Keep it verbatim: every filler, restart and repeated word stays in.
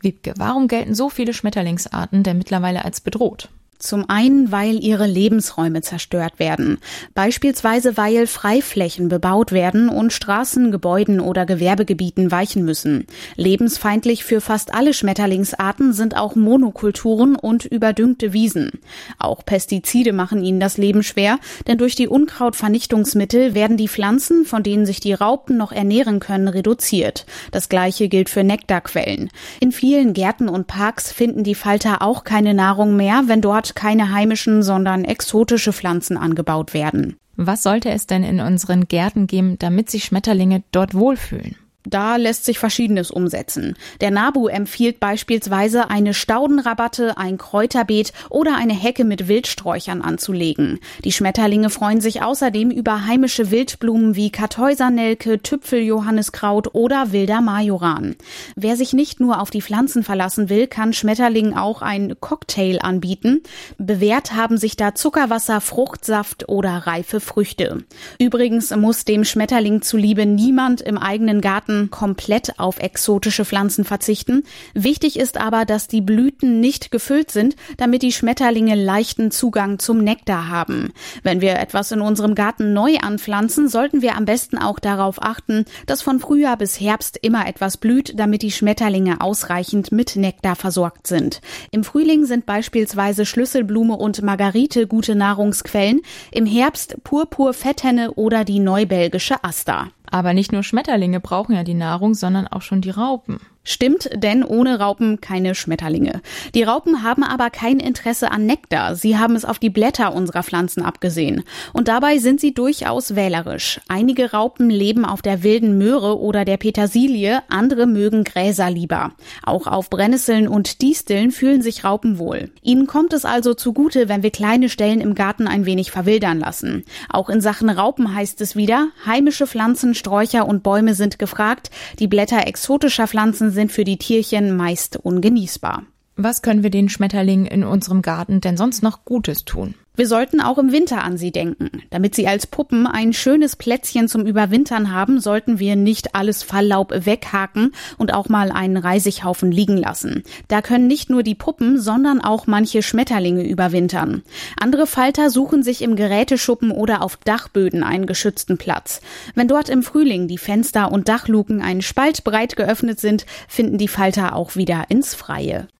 Wiebke, warum gelten so viele Schmetterlingsarten denn mittlerweile als bedroht? Zum einen, weil ihre Lebensräume zerstört werden. Beispielsweise, weil Freiflächen bebaut werden und Straßen, Gebäuden oder Gewerbegebieten weichen müssen. Lebensfeindlich für fast alle Schmetterlingsarten sind auch Monokulturen und überdüngte Wiesen. Auch Pestizide machen ihnen das Leben schwer, denn durch die Unkrautvernichtungsmittel werden die Pflanzen, von denen sich die Raupen noch ernähren können, reduziert. Das Gleiche gilt für Nektarquellen. In vielen Gärten und Parks finden die Falter auch keine Nahrung mehr, wenn dort keine heimischen, sondern exotische Pflanzen angebaut werden. Was sollte es denn in unseren Gärten geben, damit sich Schmetterlinge dort wohlfühlen? Da lässt sich Verschiedenes umsetzen. Der NABU empfiehlt beispielsweise, eine Staudenrabatte, ein Kräuterbeet oder eine Hecke mit Wildsträuchern anzulegen. Die Schmetterlinge freuen sich außerdem über heimische Wildblumen wie Kartäusernelke, Tüpfeljohanniskraut oder wilder Majoran. Wer sich nicht nur auf die Pflanzen verlassen will, kann Schmetterlingen auch ein Cocktail anbieten. Bewährt haben sich da Zuckerwasser, Fruchtsaft oder reife Früchte. Übrigens muss dem Schmetterling zuliebe niemand im eigenen Garten komplett auf exotische Pflanzen verzichten. Wichtig ist aber, dass die Blüten nicht gefüllt sind, damit die Schmetterlinge leichten Zugang zum Nektar haben. Wenn wir etwas in unserem Garten neu anpflanzen, sollten wir am besten auch darauf achten, dass von Frühjahr bis Herbst immer etwas blüht, damit die Schmetterlinge ausreichend mit Nektar versorgt sind. Im Frühling sind beispielsweise Schlüsselblume und Margarite gute Nahrungsquellen, im Herbst Purpur, Fetthenne oder die neubelgische Aster. Aber nicht nur Schmetterlinge brauchen ja die Nahrung, sondern auch schon die Raupen. Stimmt, denn ohne Raupen keine Schmetterlinge. Die Raupen haben aber kein Interesse an Nektar. Sie haben es auf die Blätter unserer Pflanzen abgesehen. Und dabei sind sie durchaus wählerisch. Einige Raupen leben auf der wilden Möhre oder der Petersilie, andere mögen Gräser lieber. Auch auf Brennnesseln und Disteln fühlen sich Raupen wohl. Ihnen kommt es also zugute, wenn wir kleine Stellen im Garten ein wenig verwildern lassen. Auch in Sachen Raupen heißt es wieder, heimische Pflanzen, Sträucher und Bäume sind gefragt. Die Blätter exotischer Pflanzen sind für die Tierchen meist ungenießbar. Was können wir den Schmetterlingen in unserem Garten denn sonst noch Gutes tun? Wir sollten auch im Winter an sie denken. Damit sie als Puppen ein schönes Plätzchen zum Überwintern haben, sollten wir nicht alles Falllaub weghaken und auch mal einen Reisighaufen liegen lassen. Da können nicht nur die Puppen, sondern auch manche Schmetterlinge überwintern. Andere Falter suchen sich im Geräteschuppen oder auf Dachböden einen geschützten Platz. Wenn dort im Frühling die Fenster und Dachluken einen Spalt breit geöffnet sind, finden die Falter auch wieder ins Freie.